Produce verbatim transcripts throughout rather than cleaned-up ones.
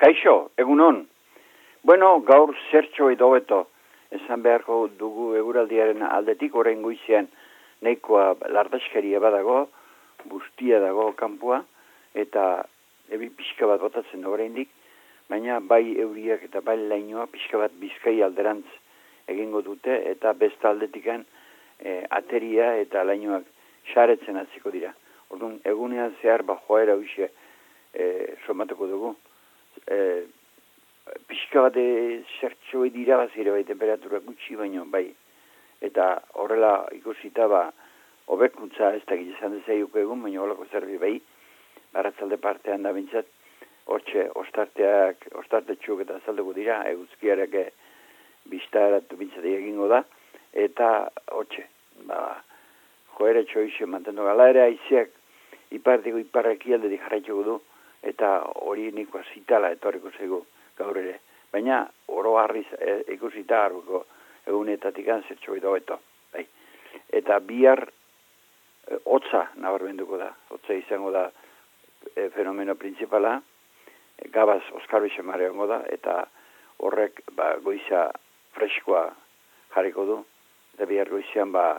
Kaixo, egunon. Bueno, gaur zertxo edo beto, esan beharko dugu eguraldiaren aldetik, orain goizean nahikoa lardaskeria badago, bustia dago kanpoa, eta ebi pixka bat botatzen oraindik, baina bai euriak eta bai lainoa pixka bat Bizkai alderantz egingo dute, eta beste aldetikan e, ateria eta lainoak saretzen hasiko dira. Orduan, egunean zehar ba joera hoxe e, somatuko dugu. E, pixka bat zertxo dira bazire bai temperatura gutxi baino bai. Eta horrela ikusita ba hobekuntza ez da gizan dezaiuko egun, baina holako zerbi bai, baratzalde partean da bintzat, hortxe ostarteak, ostartetxuk eta azalduko dira, eguzkiarak biztaratu bintzat egingo da, eta hortxe, ba, joera txoixe mantendu gala ere, aizeak ipardiko iparraki aldetik jarraituko du, eta hori nikoa zitala etorriko zego gaur ere. Baina, oro harriz e, ikusita harbuko egunetatik anzertxo edo beto. Bai. Eta bihar e, hotza nabarmenduko da. Hotza izango da e, fenomeno principala, e, gabaz Oskar Bixemare hongo da, eta horrek ba, goiza freskoa jarriko du. Eta bihar goizean ba,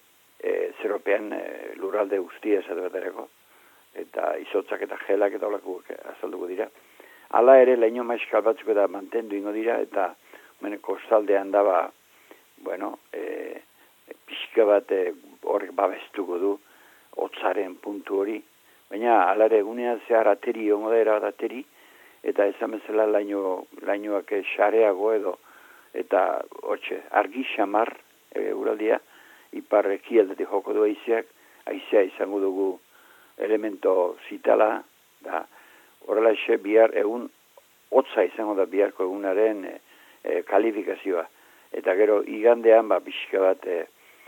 e, zeropean e, lurralde guztia esate baterako. Eta izotzak eta gelak eta olako azalduko dira. Hala ere, laino maiskal batzuk eta mantendu ingo dira, eta meneko kostaldean daba, bueno, e, pixka bat horrek babestuko du, hotzaren puntu hori, baina hala ere, egunean zehar ateri, ongo da erabat ateri, eta esan bezala laino, lainoak xareago edo, eta hortxe, argi xamar e, uraldia, iparreki aldetik joko du aizeak, aizea izango dugu elemento zitala, da, horrela xe bihar egun hotza izango da biharko egunaren e, e, kalifikazioa. Eta gero igandean ba pixka bat e,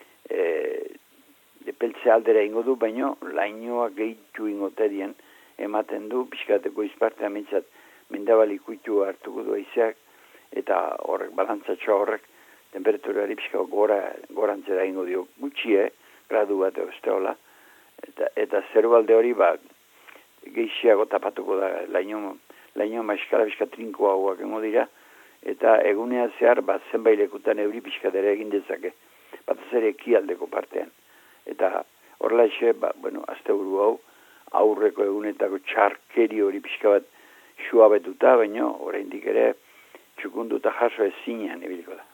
e, peltze aldera ingo du, baino lainoa gehitu ingotedien ematen du, pixka bateko izpartea mintzat mendabali kuitu hartuko du aizeak, eta horrek balantzatxoa horrek temperaturari pixka gora, gorantzera ingo dio gutxie, gradu bat eosteola, eta, eta zerualde hori ba gehiago tapatuko da laino, laino maiskala pixka trinko hauak engo dira, eta egunean zehar bat zenbait lekutan euri pixka dere egin dezake, bat zer ekialdeko partean. Eta horrela xe, ba, bueno, azte buru hau, aurreko egunetako txarkeri hori pixka bat suabetuta, baino oraindik ere txukunduta jaso ez zinean ibiliko da.